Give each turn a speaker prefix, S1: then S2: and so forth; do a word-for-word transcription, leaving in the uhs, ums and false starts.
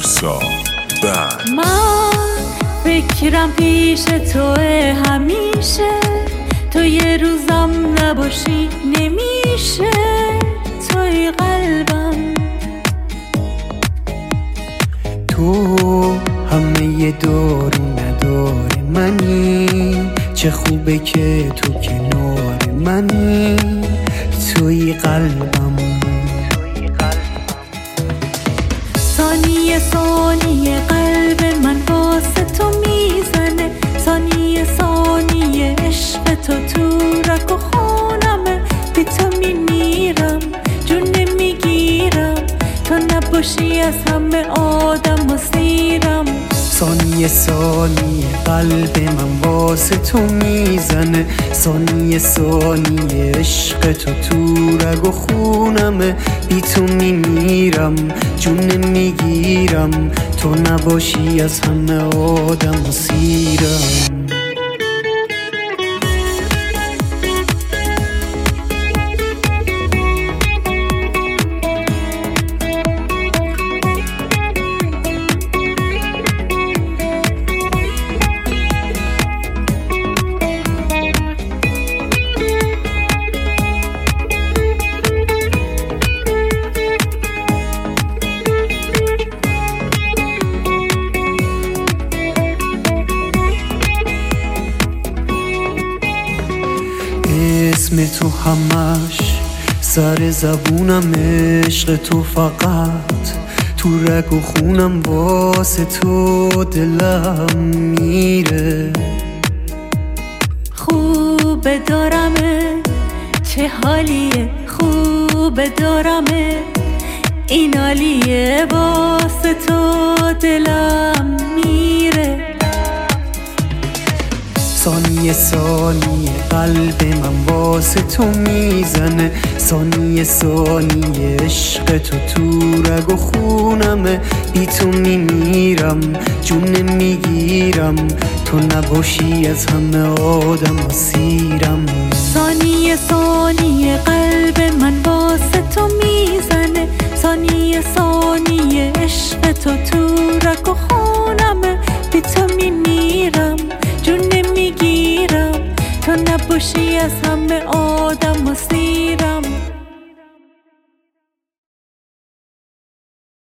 S1: رقصا بند.
S2: من فکرم پیش توه همیشه، تو یه روزم نباشی نمیشه، توی قلبم.
S3: تو همه یه دور نداره منی، چه خوبه که تو کنار منی، توی قلبم.
S2: ثانیه ثانیه قلب من واسه تو میزنه، ثانیه ثانیه عشق تو تو رگ و خونمه، بی تو میمیرم جون نمیگیرم، تو نباشی از همه آدم و سیرم.
S3: ثانیه ثانیه قلب من واسه تو میزنه، ثانیه ثانیه عشق تو تو رگ و خونمه، بی تو میمیرم جون نمیگیرم، تو نباشی از همه آدم و سیرم. اسم تو همش سر زبونم، عشق تو فقط تو رگ و خونم، واسه تو دلم میره.
S2: خوبه دارمه چه حالیه، خوبه دارمه این حالیه، واسه تو دلم میره.
S3: ثانیه ثانیه قلب من واسه تو میزنه، ثانیه ثانیه عشق تو تو رگ و خونمه، بی تو میمیرم جون نمیگیرم، تو نباشی از همه آدم و سیرم.
S2: ثانیه ثانیه قلب من واسه تو میزنه، ثانیه ثانیه عشق تو تو رگ و خونمه، بی تو میمیرم جون نمیگیرم، تو نباشی از همه آدم و سیرم.